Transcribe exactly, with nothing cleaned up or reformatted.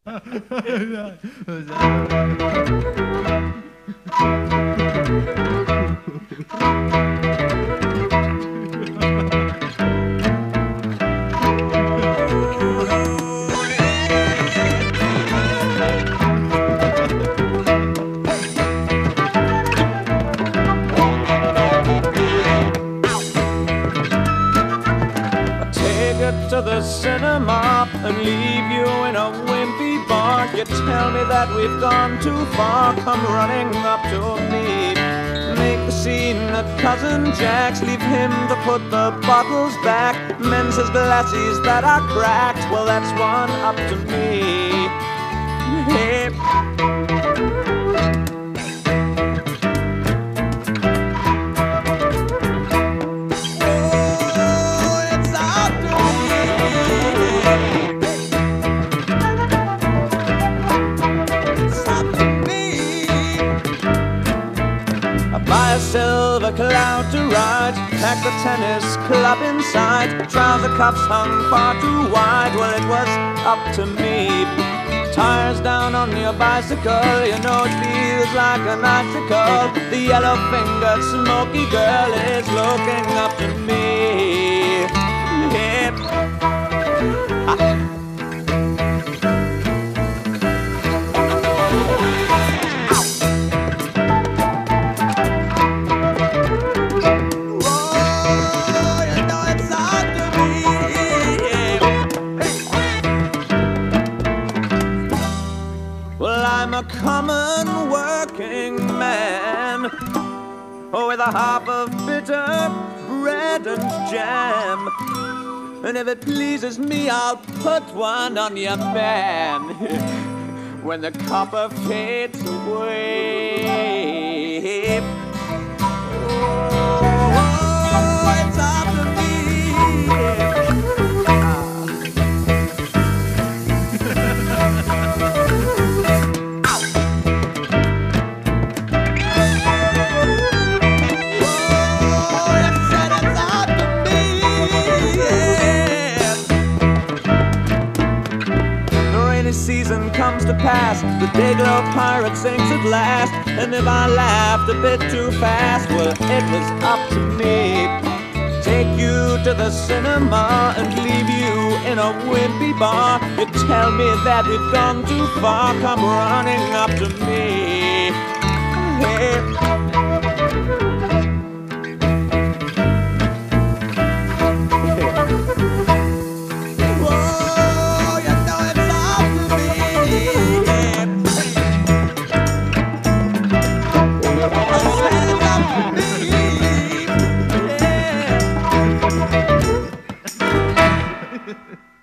To the cinema and leave you in a wimpy bar. You tell me that we've gone too far. Come running up to me. Make the scene at Cousin Jack's. Leave him to put the bottles back. Mends his glasses that are cracked. Well, that's one up to me. Hey. Buy a silver cloud to ride, pack the tennis club inside, trouser cuffs hung far too wide. Well, it was up to me. Tires down on your bicycle, you know it feels like an icicle. The yellow-fingered smoky girl is looking up to me. Yeah. Ah. I'm a common working man with a half of bitter bread and jam. And if it pleases me, I'll put one on your pan when the copper fades away. Oh, it's up to me. Season comes to pass, the Dayglow pirate sings at last. And if I laughed a bit too fast, well, it was up to me. Take you to the cinema and leave you in a wimpy bar. You tell me that we've gone too far, come running up to me. Hey. Ha ha ha.